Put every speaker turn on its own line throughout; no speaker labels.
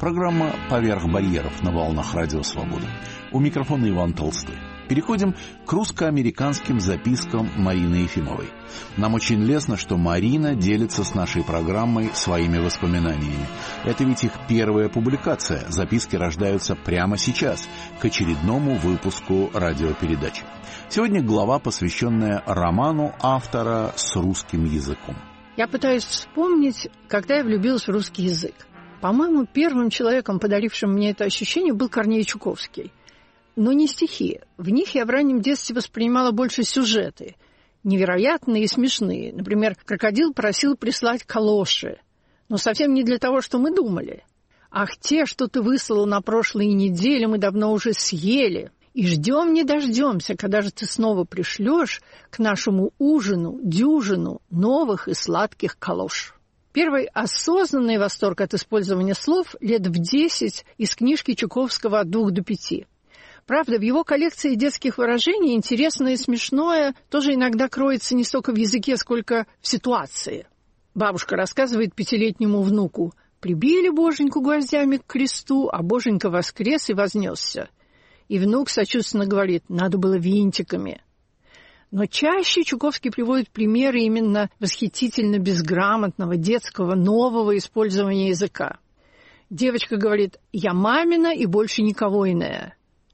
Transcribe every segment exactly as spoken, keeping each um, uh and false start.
Программа «Поверх барьеров» на волнах Радио Свобода. У микрофона Иван Толстой. Переходим к русско-американским запискам Марины Ефимовой. Нам очень лестно, что Марина делится с нашей программой своими воспоминаниями. Это ведь их первая публикация. Записки рождаются прямо сейчас, к очередному выпуску радиопередачи. Сегодня глава, посвященная роману автора с русским языком.
Я пытаюсь вспомнить, когда я влюбилась в русский язык. По-моему, первым человеком, подарившим мне это ощущение, был Корней Чуковский. Но не стихи. В них я в раннем детстве воспринимала больше сюжеты. Невероятные и смешные. Например, крокодил просил прислать калоши. Но совсем не для того, что мы думали. «Ах, те, что ты выслал на прошлой неделе, мы давно уже съели. И ждем не дождемся, когда же ты снова пришлешь к нашему ужину дюжину новых и сладких калош». Первый осознанный восторг от использования слов лет в десять из книжки Чуковского «От двух до пяти». Правда, в его коллекции детских выражений интересное и смешное тоже иногда кроется не столько в языке, сколько в ситуации. Бабушка рассказывает пятилетнему внуку: «Прибили боженьку гвоздями к кресту, а боженька воскрес и вознесся». И внук сочувственно говорит: «Надо было винтиками». Но чаще Чуковский приводит примеры именно восхитительно безграмотного, детского, нового использования языка. Девочка говорит: «Я мамина и больше никого иная».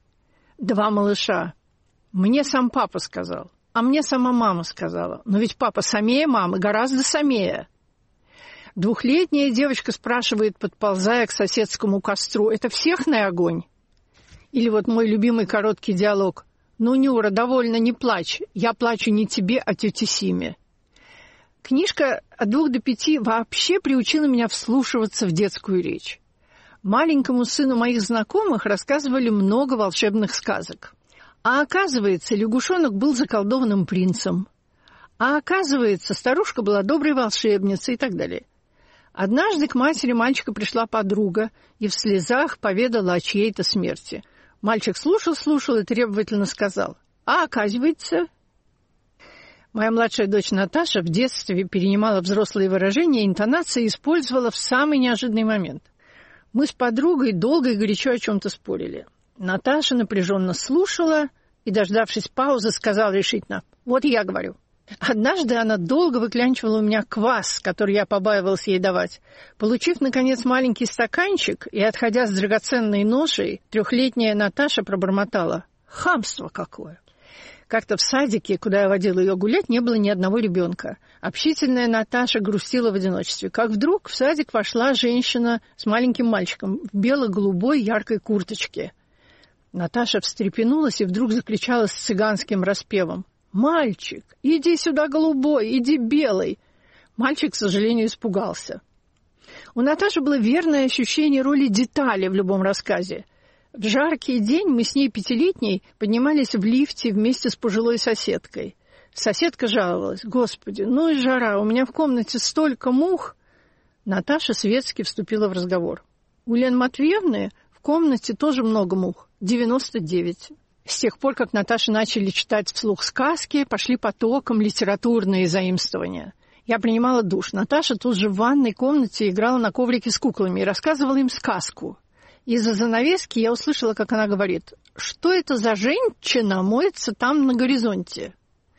Два малыша: «Мне сам папа сказал, а мне сама мама сказала. Но ведь папа самее мамы, гораздо самее». Двухлетняя девочка спрашивает, подползая к соседскому костру: «Это всехный огонь?» Или вот мой любимый короткий диалог: «Ну, Нюра, довольно, не плачь. Я плачу не тебе, а тете Симе». Книжка «От двух до пяти» вообще приучила меня вслушиваться в детскую речь. Маленькому сыну моих знакомых рассказывали много волшебных сказок. А оказывается, лягушонок был заколдованным принцем. А оказывается, старушка была доброй волшебницей и так далее. Однажды к матери мальчика пришла подруга и в слезах поведала о чьей-то смерти. Мальчик слушал-слушал и требовательно сказал: «А оказывается...» Моя младшая дочь Наташа в детстве перенимала взрослые выражения и интонации и использовала в самый неожиданный момент. Мы с подругой долго и горячо о чем-то спорили. Наташа напряженно слушала и, дождавшись паузы, сказала решительно: «Вот я говорю». Однажды она долго выклянчивала у меня квас, который я побаивалась ей давать. Получив, наконец, маленький стаканчик и отходя с драгоценной ношей, трехлетняя Наташа пробормотала: «Хамство какое!» Как-то в садике, куда я водила ее гулять, не было ни одного ребенка. Общительная Наташа грустила в одиночестве. Как вдруг в садик вошла женщина с маленьким мальчиком в бело-голубой яркой курточке. Наташа встрепенулась и вдруг закричала с цыганским распевом: «Мальчик, иди сюда, голубой, иди, белый!» Мальчик, к сожалению, испугался. У Наташи было верное ощущение роли детали в любом рассказе. В жаркий день мы с ней пятилетней поднимались в лифте вместе с пожилой соседкой. Соседка жаловалась: «Господи, ну и жара, у меня в комнате столько мух!» Наташа светски вступила в разговор: «У Лены Матвеевны в комнате тоже много мух, девяносто девять». С тех пор, как Наташе начали читать вслух сказки, пошли потоком литературные заимствования. Я принимала душ. Наташа тут же в ванной комнате играла на коврике с куклами и рассказывала им сказку. Из-за занавески я услышала, как она говорит: «Что это за женщина моется там на горизонте?»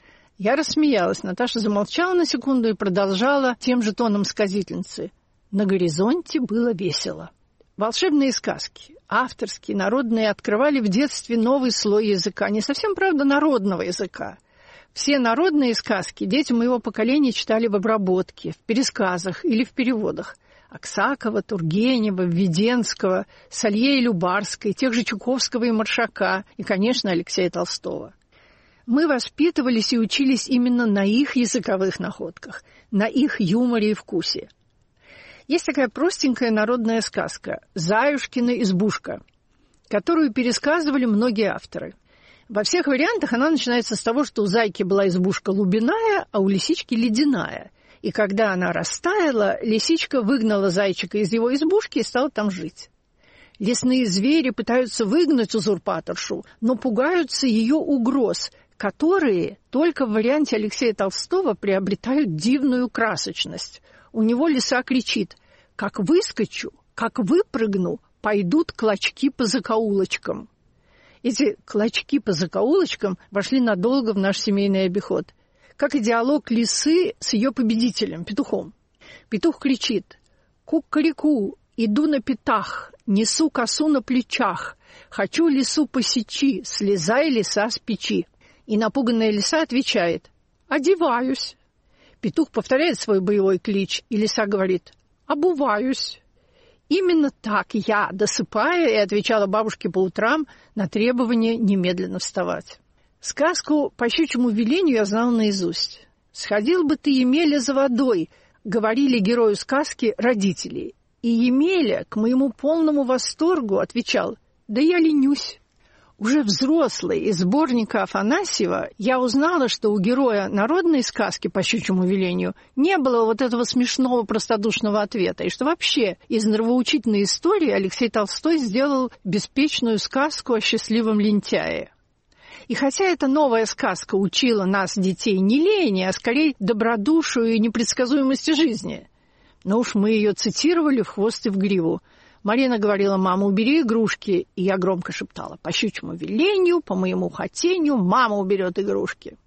Я рассмеялась. Наташа замолчала на секунду и продолжала тем же тоном сказительницы: «На горизонте было весело». Волшебные сказки, авторские, народные, открывали в детстве новый слой языка. Не совсем, правда, народного языка. Все народные сказки дети моего поколения читали в обработке, в пересказах или в переводах. Аксакова, Тургенева, Введенского, Салье и Любарской, тех же Чуковского и Маршака, и, конечно, Алексея Толстого. Мы воспитывались и учились именно на их языковых находках, на их юморе и вкусе. Есть такая простенькая народная сказка «Заюшкина избушка», которую пересказывали многие авторы. Во всех вариантах она начинается с того, что у зайки была избушка лубиная, а у лисички ледяная. И когда она растаяла, лисичка выгнала зайчика из его избушки и стала там жить. Лесные звери пытаются выгнать узурпаторшу, но пугаются ее угроз, которые только в варианте Алексея Толстого приобретают дивную красочность. У него лиса кричит: «Как выскочу, как выпрыгну, пойдут клочки по закоулочкам. Эти клочки по закоулочкам вошли надолго в наш семейный обиход. Как и диалог лисы с ее победителем, петухом. Петух кричит: «Ку-ка-ри-ку, иду на пятах, несу косу на плечах, хочу лису посечи, слезай, лиса, с печи». И напуганная лиса отвечает: «Одеваюсь». Петух повторяет свой боевой клич, и лиса говорит: «Обуваюсь». Именно так я, досыпая, и отвечала бабушке по утрам на требование немедленно вставать. Сказку «По щучьему велению» я знала наизусть. «Сходил бы ты, Емеля, за водой», — говорили герою сказки родители. И Емеля, к моему полному восторгу, отвечал: «Да я ленюсь». Уже взрослый из сборника Афанасьева я узнала, что у героя народной сказки «По щучьему велению» не было вот этого смешного простодушного ответа, и что вообще из нравоучительной истории Алексей Толстой сделал беспечную сказку о счастливом лентяе. И хотя эта новая сказка учила нас, детей, не лени, а скорее добродушию и непредсказуемости жизни, но уж мы ее цитировали в хвост и в гриву. Марина говорила: «Мама, убери игрушки», и я громко шептала: «По щучьему велению, по моему хотению, мама уберет игрушки».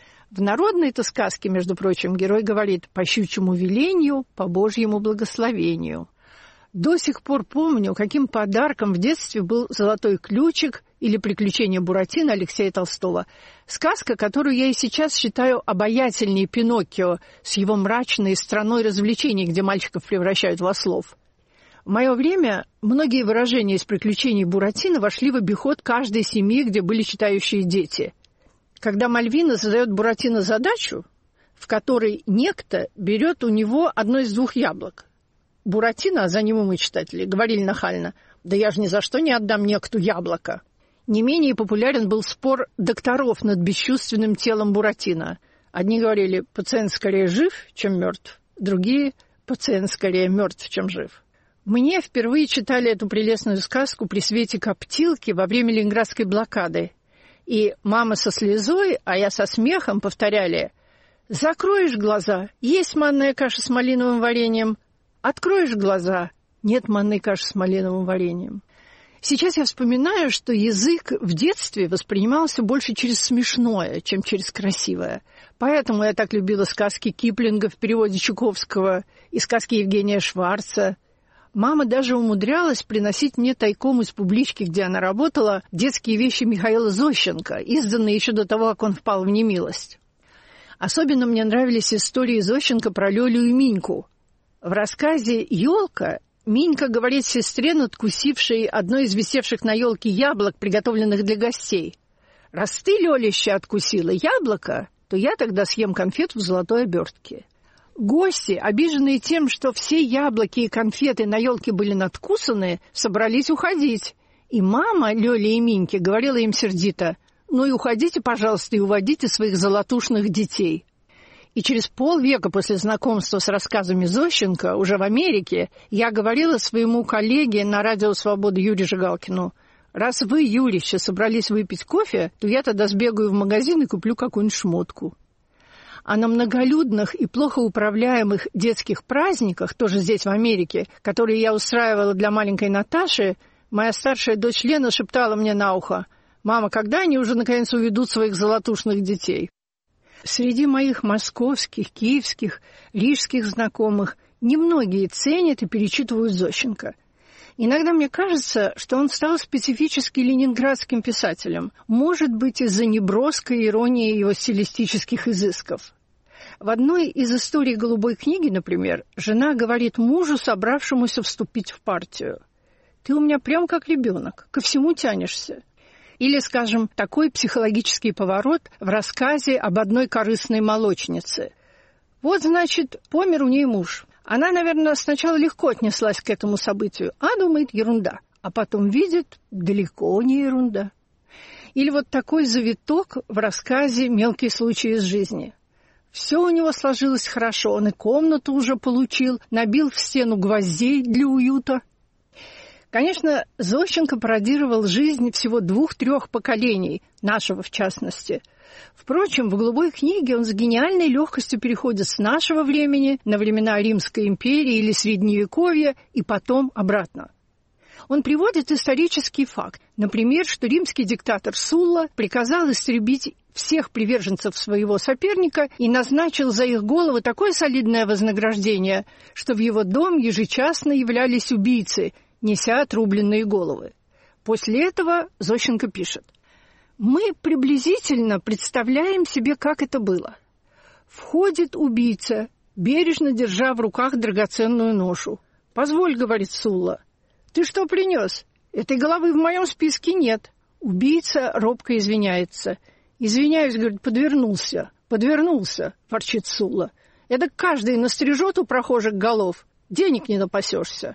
В народной-то сказке, между прочим, герой говорит: «По щучьему велению, по Божьему благословению». До сих пор помню, каким подарком в детстве был «Золотой ключик» или «Приключения Буратино» Алексея Толстого. Сказка, которую я и сейчас считаю обаятельнее Пиноккио с его мрачной страной развлечений, где мальчиков превращают в ослов. В мое время многие выражения из «Приключений Буратино» вошли в обиход каждой семьи, где были читающие дети. Когда Мальвина задает Буратино задачу, в которой некто берет у него одно из двух яблок. Буратино, а за ним и мы, читатели, говорили нахально: «Да я же ни за что не отдам некту яблоко». Не менее популярен был спор докторов над бесчувственным телом Буратино. Одни говорили: «Пациент скорее жив, чем мертв», другие: «Пациент скорее мертв, чем жив». Мне впервые читали эту прелестную сказку при свете коптилки во время Ленинградской блокады. И мама со слезой, а я со смехом повторяли: «Закроешь глаза — есть манная каша с малиновым вареньем. Откроешь глаза — нет манной каши с малиновым вареньем». Сейчас я вспоминаю, что язык в детстве воспринимался больше через смешное, чем через красивое. Поэтому я так любила сказки Киплинга в переводе Чуковского и сказки Евгения Шварца. Мама даже умудрялась приносить мне тайком из публички, где она работала, детские вещи Михаила Зощенко, изданные еще до того, как он впал в немилость. Особенно мне нравились истории Зощенко про Лёлю и Миньку. В рассказе «Ёлка» Минька говорит сестре, надкусившей одно из висевших на елке яблок, приготовленных для гостей: «Раз ты, Лёлища, откусила яблоко, то я тогда съем конфету в золотой обертке». Гости, обиженные тем, что все яблоки и конфеты на елке были надкусаны, собрались уходить. И мама Лёли и Миньки говорила им сердито: «Ну и уходите, пожалуйста, и уводите своих золотушных детей». И через полвека после знакомства с рассказами Зощенко, уже в Америке, я говорила своему коллеге на радио «Свобода» Юрию Жигалкину: «Раз вы, Юрища, собрались выпить кофе, то я тогда сбегаю в магазин и куплю какую-нибудь шмотку». А на многолюдных и плохо управляемых детских праздниках, тоже здесь, в Америке, которые я устраивала для маленькой Наташи, моя старшая дочь Лена шептала мне на ухо: «Мама, когда они уже наконец уведут своих золотушных детей?» Среди моих московских, киевских, рижских знакомых немногие ценят и перечитывают Зощенко. Иногда мне кажется, что он стал специфически ленинградским писателем, может быть, из-за неброской иронии его стилистических изысков. В одной из историй «Голубой книги», например, жена говорит мужу, собравшемуся вступить в партию: «Ты у меня прям как ребенок, ко всему тянешься». Или, скажем, такой психологический поворот в рассказе об одной корыстной молочнице. Вот, значит, помер у ней муж. Она, наверное, сначала легко отнеслась к этому событию, а думает, ерунда. А потом видит, далеко не ерунда. Или вот такой завиток в рассказе «Мелкие случаи из жизни». Все у него сложилось хорошо, он и комнату уже получил, набил в стену гвоздей для уюта. Конечно, Зощенко пародировал жизнь всего двух-трех поколений, нашего в частности. Впрочем, в «Голубой книге» он с гениальной легкостью переходит с нашего времени на времена Римской империи или Средневековья и потом обратно. Он приводит исторический факт. Например, что римский диктатор Сулла приказал истребить всех приверженцев своего соперника и назначил за их головы такое солидное вознаграждение, что в его дом ежечасно являлись убийцы, неся отрубленные головы. После этого Зощенко пишет: «Мы приблизительно представляем себе, как это было. Входит убийца, бережно держа в руках драгоценную ношу. «Позволь, — говорит Сулла, — ты что принес? Этой головы в моем списке нет». Убийца робко извиняется. «Извиняюсь, — говорит, — подвернулся, подвернулся», — ворчит Сулла. «Это каждый настрижет у прохожих голов, денег не напасешься».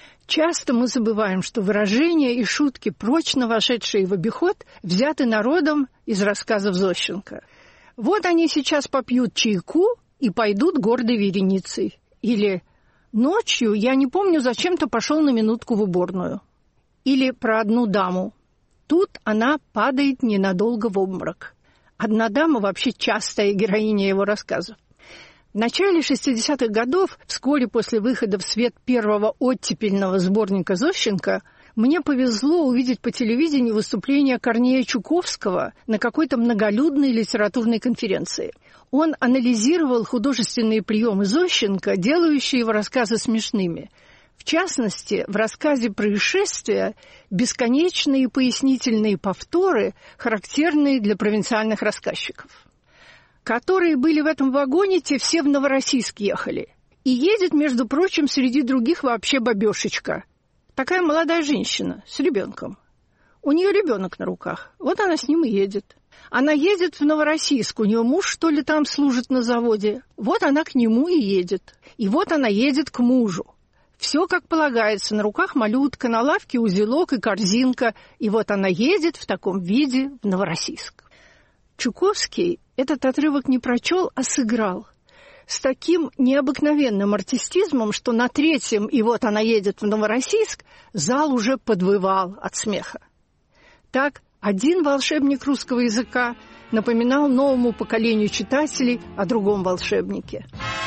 Часто мы забываем, что выражения и шутки, прочно вошедшие в обиход, взяты народом из рассказов Зощенко. «Вот они сейчас попьют чайку и пойдут гордой вереницей». Или «Ночью, я не помню, зачем-то пошел на минутку в уборную». Или про одну даму. Тут она падает ненадолго в обморок. Одна дама вообще частая героиня его рассказов. В начале шестидесятых годов, вскоре после выхода в свет первого оттепельного сборника Зощенко, мне повезло увидеть по телевидению выступление Корнея Чуковского на какой-то многолюдной литературной конференции. Он анализировал художественные приемы Зощенко, делающие его рассказы смешными. В частности, в рассказе «Происшествия» бесконечные пояснительные повторы, характерные для провинциальных рассказчиков. Которые были в этом вагоне, те все в Новороссийск ехали. И едет, между прочим, среди других вообще бабешечка. Такая молодая женщина с ребенком. У нее ребенок на руках. Вот она с ним и едет. Она едет в Новороссийск. У нее муж, что ли, там служит на заводе. Вот она к нему и едет. И вот она едет к мужу. Все как полагается. На руках малютка, на лавке узелок и корзинка. И вот она едет в таком виде в Новороссийск. Чуковский этот отрывок не прочел, а сыграл. С таким необыкновенным артистизмом, что на третьем «и вот она едет в Новороссийск» зал уже подвывал от смеха. Так один волшебник русского языка напоминал новому поколению читателей о другом волшебнике.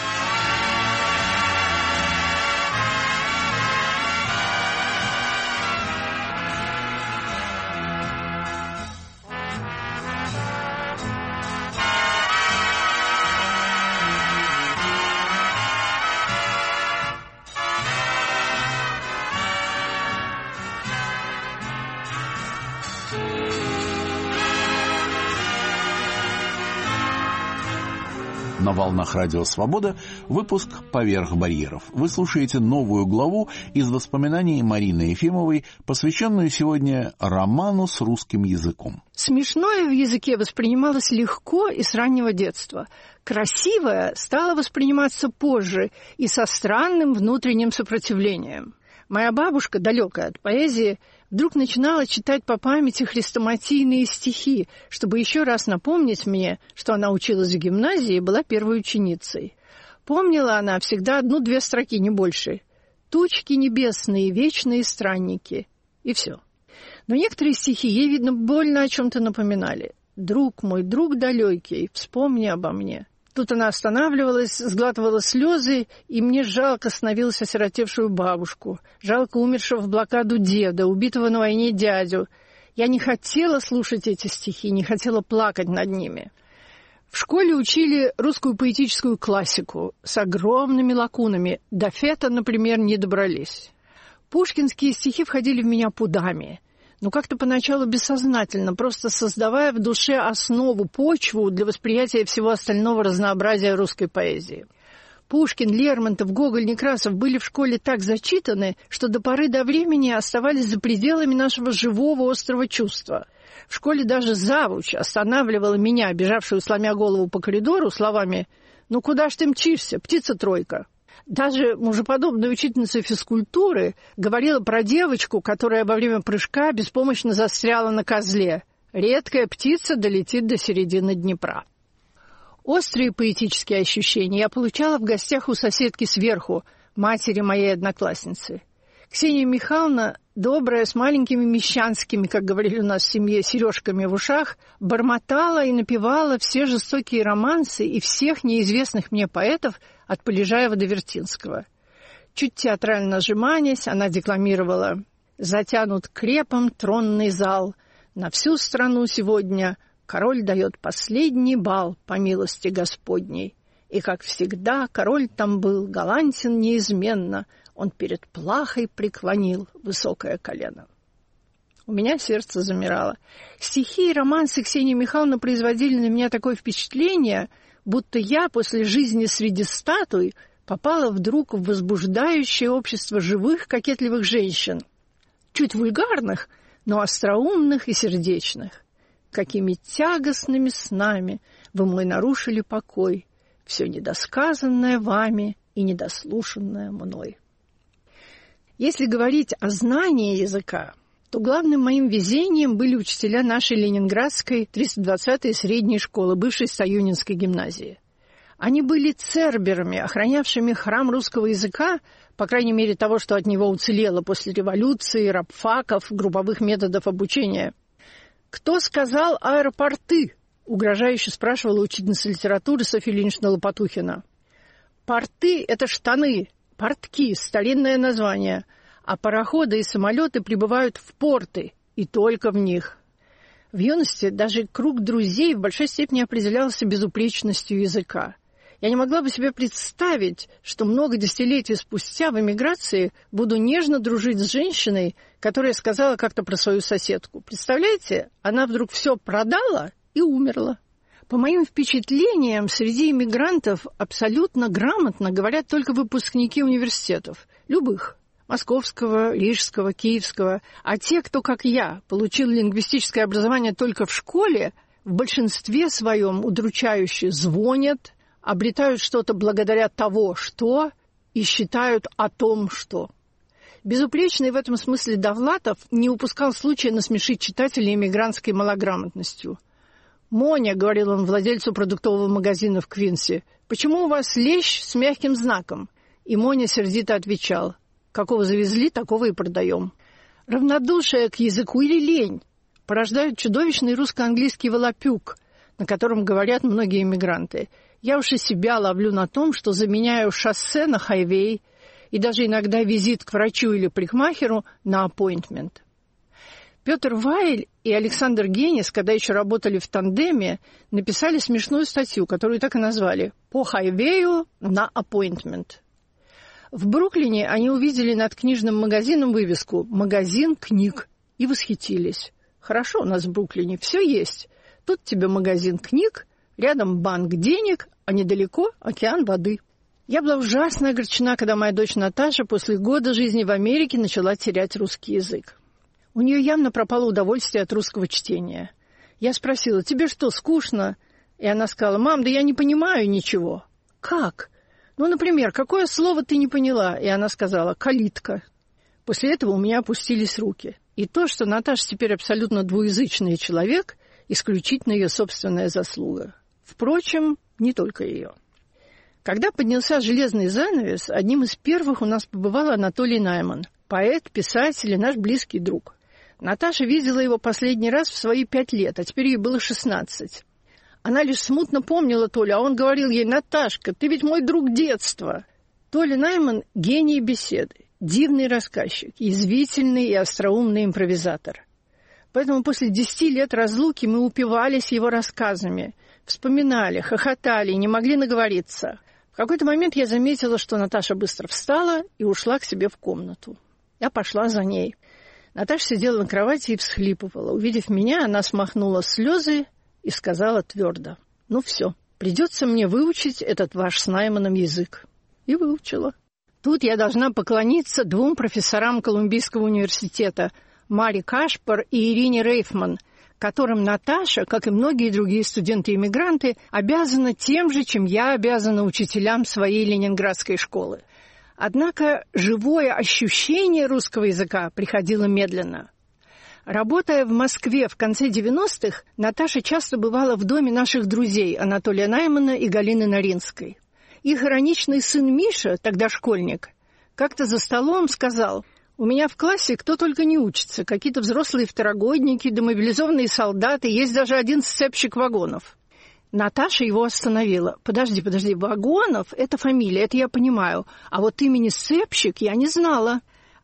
На волнах Радио Свобода выпуск «Поверх барьеров». Вы слушаете новую главу из воспоминаний Марины Ефимовой, посвященную сегодня роману с русским языком.
Смешное в языке воспринималось легко и с раннего детства. Красивое стало восприниматься позже и со странным внутренним сопротивлением. Моя бабушка, далекая от поэзии, вдруг начинала читать по памяти хрестоматийные стихи, чтобы еще раз напомнить мне, что она училась в гимназии и была первой ученицей. Помнила она всегда одну-две строки, не больше. «Тучки небесные, вечные странники». И все. Но некоторые стихи ей, видно, больно о чем-то напоминали. «Друг мой, друг далекий, вспомни обо мне». Тут она останавливалась, сглатывала слезы, и мне жалко становилось осиротевшую бабушку, жалко умершего в блокаду деда, убитого на войне дядю. Я не хотела слушать эти стихи, не хотела плакать над ними. В школе учили русскую поэтическую классику с огромными лакунами. До Фета, например, не добрались. Пушкинские стихи входили в меня пудами. Но как-то поначалу бессознательно, просто создавая в душе основу, почву для восприятия всего остального разнообразия русской поэзии. Пушкин, Лермонтов, Гоголь, Некрасов были в школе так зачитаны, что до поры до времени оставались за пределами нашего живого острого чувства. В школе даже завуч останавливала меня, бежавшую сломя голову по коридору, словами «Ну куда ж ты мчишься, птица-тройка?» Даже мужеподобная учительница физкультуры говорила про девочку, которая во время прыжка беспомощно застряла на козле. Редкая птица долетит до середины Днепра. Острые поэтические ощущения я получала в гостях у соседки сверху, матери моей одноклассницы. Ксения Михайловна, добрая, с маленькими мещанскими, как говорили у нас в семье, сережками в ушах, бормотала и напевала все жестокие романсы и всех неизвестных мне поэтов от Полежаева до Вертинского. Чуть театрально сжимаясь, она декламировала Затянут крепом тронный зал. На всю страну сегодня король дает последний бал по милости Господней. И, как всегда, король там был галантен неизменно. Он перед плахой преклонил высокое колено. У меня сердце замирало. Стихи и романсы Ксении Михайловны производили на меня такое впечатление, будто я после жизни среди статуй попала вдруг в возбуждающее общество живых, кокетливых женщин. Чуть вульгарных, но остроумных и сердечных. Какими тягостными снами вы мой нарушили покой, все недосказанное вами и недослушанное мной. Если говорить о знании языка, то главным моим везением были учителя нашей ленинградской триста двадцатой средней школы, бывшей Стоюнинской гимназии. Они были церберами, охранявшими храм русского языка, по крайней мере того, что от него уцелело после революции, рабфаков, групповых методов обучения. «Кто сказал аэропорты?» — угрожающе спрашивала учительница литературы Софья Ильинична Лопатухина. «Порты — это штаны, портки — старинное название, а пароходы и самолеты прибывают в порты, и только в них». В юности даже круг друзей в большой степени определялся безупречностью языка. Я не могла бы себе представить, что много десятилетий спустя в эмиграции буду нежно дружить с женщиной, которая сказала как-то про свою соседку. Представляете, она вдруг все продала и умерла. По моим впечатлениям, среди эмигрантов абсолютно грамотно говорят только выпускники университетов, любых. Московского, Рижского, Киевского. А те, кто, как я, получил лингвистическое образование только в школе, в большинстве своем удручающе звонят, обретают что-то благодаря того, что, и считают о том, что. Безупречный в этом смысле Довлатов не упускал случая насмешить читателей эмигрантской малограмотностью. «Моня», — говорил он владельцу продуктового магазина в Квинсе, — «почему у вас лещ с мягким знаком?» И Моня сердито отвечал: «Какого завезли, такого и продаем». Равнодушие к языку или лень порождают чудовищный русско-английский волопюк, на котором говорят многие эмигранты. Я уж и себя ловлю на том, что заменяю шоссе на хайвей и даже иногда визит к врачу или парикмахеру на аппоинтмент. Петр Вайль и Александр Генис, когда еще работали в тандеме, написали смешную статью, которую так и назвали «По хайвею на аппоинтмент». В Бруклине они увидели над книжным магазином вывеску «Магазин книг» и восхитились. Хорошо у нас в Бруклине, все есть. Тут тебе магазин книг, рядом банк денег, а недалеко океан воды. Я была ужасно огорчена, когда моя дочь Наташа после года жизни в Америке начала терять русский язык. У нее явно пропало удовольствие от русского чтения. Я спросила: «Тебе что, скучно?» И она сказала: «Мам, да я не понимаю ничего». «Как?» «Ну, например, какое слово ты не поняла?» И она сказала: «Калитка». После этого у меня опустились руки. И то, что Наташа теперь абсолютно двуязычный человек, исключительно ее собственная заслуга. Впрочем, не только ее. Когда поднялся железный занавес, одним из первых у нас побывал Анатолий Найман, поэт, писатель и наш близкий друг. Наташа видела его последний раз в свои пять лет, а теперь ей было шестнадцать. Она лишь смутно помнила Толю, а он говорил ей: «Наташка, ты ведь мой друг детства». Толя Найман — гений беседы, дивный рассказчик, язвительный и остроумный импровизатор. Поэтому после десяти лет разлуки мы упивались его рассказами, вспоминали, хохотали, не могли наговориться. В какой-то момент я заметила, что Наташа быстро встала и ушла к себе в комнату. Я пошла за ней. Наташа сидела на кровати и всхлипывала. Увидев меня, она смахнула слезы и сказала твердо: «Ну все, придется мне выучить этот ваш с Найманом язык». И выучила. Тут я должна поклониться двум профессорам Колумбийского университета, Маре Кашпар и Ирине Рейфман, которым Наташа, как и многие другие студенты-иммигранты, обязана тем же, чем я обязана учителям своей ленинградской школы. Однако живое ощущение русского языка приходило медленно. Работая в Москве в конце девяностых, Наташа часто бывала в доме наших друзей Анатолия Наймана и Галины Наринской. Их ироничный сын Миша, тогда школьник, как-то за столом сказал: «У меня в классе кто только не учится, какие-то взрослые второгодники, демобилизованные солдаты, есть даже один сцепщик вагонов». Наташа его остановила. «Подожди, подожди, Вагонов — это фамилия, это я понимаю, а вот имени сцепщик я не знала».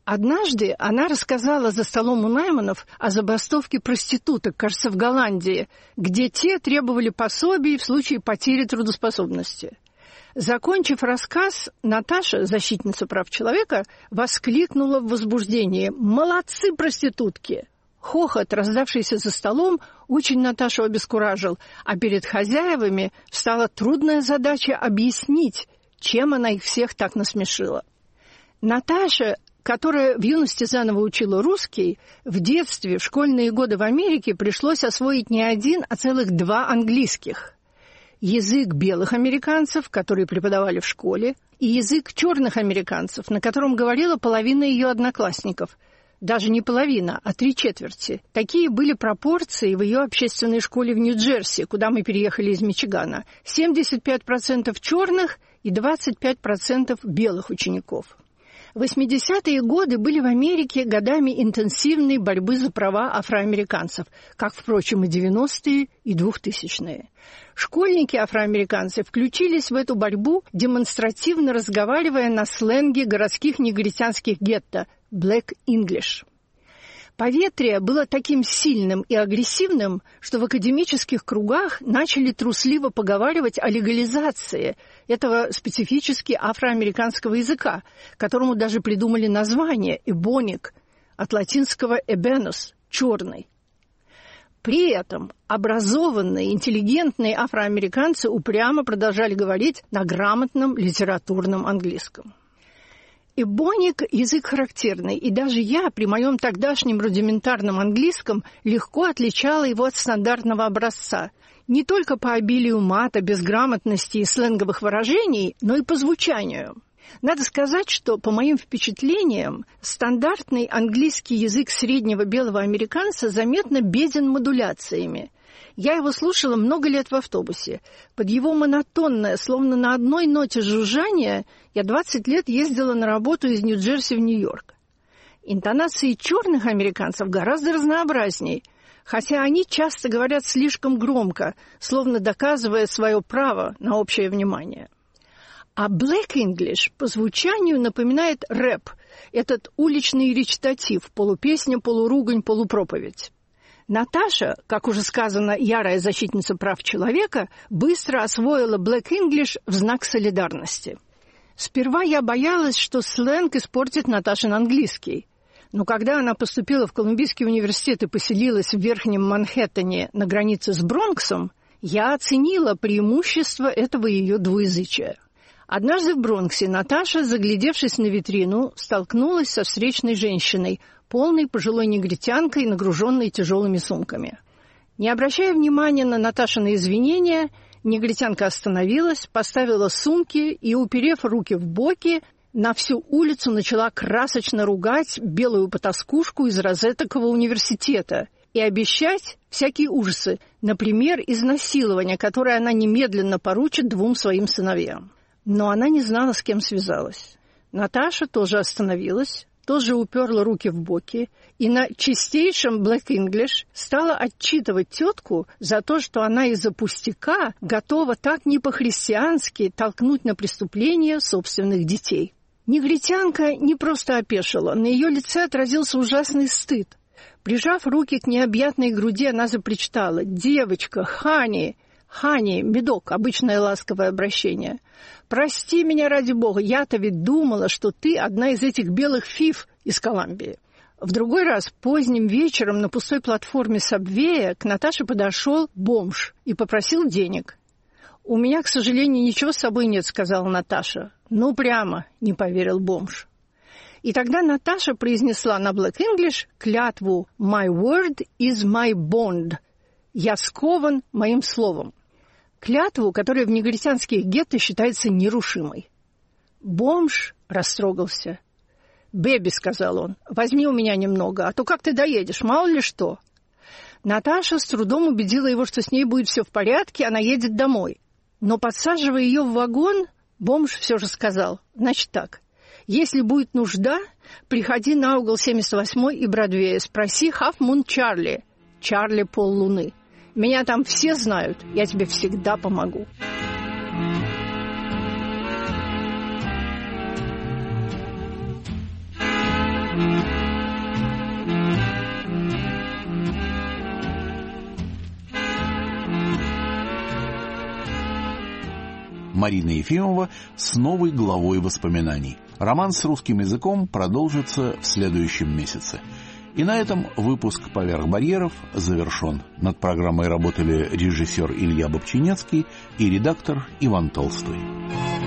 Однажды она рассказала за столом у Найманов о забастовке проституток, кажется, в Голландии, где те требовали пособий в случае потери трудоспособности. Закончив рассказ, Наташа, защитница прав человека, воскликнула в возбуждении: «Молодцы, проститутки!» Хохот, раздавшийся за столом, очень Наташу обескуражил, а перед хозяевами стала трудная задача объяснить, чем она их всех так насмешила. Наташа, которая в юности заново учила русский, в детстве, в школьные годы в Америке пришлось освоить не один, а целых два английских. Язык белых американцев, которые преподавали в школе, и язык черных американцев, на котором говорила половина ее одноклассников. Даже не половина, а три четверти. Такие были пропорции в ее общественной школе в Нью-Джерси, куда мы переехали из Мичигана. семьдесят пять процентов черных и двадцать пять процентов белых учеников. восьмидесятые годы были в Америке годами интенсивной борьбы за права афроамериканцев, как, впрочем, и девяностые, и двухтысячные. Школьники-афроамериканцы включились в эту борьбу, демонстративно разговаривая на сленге городских негритянских гетто «Black English». Поветрие было таким сильным и агрессивным, что в академических кругах начали трусливо поговаривать о легализации этого специфически афроамериканского языка, которому даже придумали название «эбоник», от латинского «эбенус» — «черный». При этом образованные, интеллигентные афроамериканцы упрямо продолжали говорить на грамотном литературном английском. Эбоник – язык характерный, и даже я при моем тогдашнем рудиментарном английском легко отличала его от стандартного образца. Не только по обилию мата, безграмотности и сленговых выражений, но и по звучанию. Надо сказать, что, по моим впечатлениям, стандартный английский язык среднего белого американца заметно беден модуляциями. Я его слушала много лет в автобусе. Под его монотонное, словно на одной ноте жужжание, я двадцать лет ездила на работу из Нью-Джерси в Нью-Йорк. Интонации черных американцев гораздо разнообразней, хотя они часто говорят слишком громко, словно доказывая свое право на общее внимание. А Black English по звучанию напоминает рэп, этот уличный речитатив, полупесня, полуругань, полупроповедь. Наташа, как уже сказано, ярая защитница прав человека, быстро освоила Black English в знак солидарности. Сперва я боялась, что сленг испортит Наташин английский. Но когда она поступила в Колумбийский университет и поселилась в Верхнем Манхэттене на границе с Бронксом, я оценила преимущество этого ее двуязычия. Однажды в Бронксе Наташа, заглядевшись на витрину, столкнулась со встречной женщиной, полной пожилой негритянкой, нагруженной тяжелыми сумками. Не обращая внимания на Наташины извинения, негритянка остановилась, поставила сумки и, уперев руки в боки, на всю улицу начала красочно ругать белую потаскушку из Розеттекова университета и обещать всякие ужасы, например, изнасилование, которое она немедленно поручит двум своим сыновьям. Но она не знала, с кем связалась. Наташа тоже остановилась, тоже уперла руки в боки и на чистейшем Black English стала отчитывать тетку за то, что она из-за пустяка готова так не по-христиански толкнуть на преступление собственных детей. Негритянка не просто опешила, на ее лице отразился ужасный стыд. Прижав руки к необъятной груди, она запричитала: «Девочка, Хани!» «Хани, медок», обычное ласковое обращение. «Прости меня ради бога, я-то ведь думала, что ты одна из этих белых фиф из Колумбии». В другой раз, поздним вечером на пустой платформе Сабвея к Наташе подошел бомж и попросил денег. «У меня, к сожалению, ничего с собой нет», — сказала Наташа. «Ну, прямо», — не поверил бомж. И тогда Наташа произнесла на Black English клятву «My word is my bond». «Я скован моим словом». Клятву, которая в негритянских гетто считается нерушимой. Бомж растрогался. «Бэби», — сказал он, — «возьми у меня немного, а то как ты доедешь, мало ли что». Наташа с трудом убедила его, что с ней будет все в порядке, она едет домой. Но, подсаживая ее в вагон, бомж все же сказал: «Значит так, если будет нужда, приходи на угол семьдесят восьмой и Бродвея, спроси Half Moon Чарли, Чарли поллуны. Меня там все знают, я тебе всегда помогу».
Марина Ефимова с новой главой воспоминаний. Роман с русским языком продолжится в следующем месяце. И на этом выпуск «Поверх барьеров» завершен. Над программой работали режиссер Илья Бобчинецкий и редактор Иван Толстой.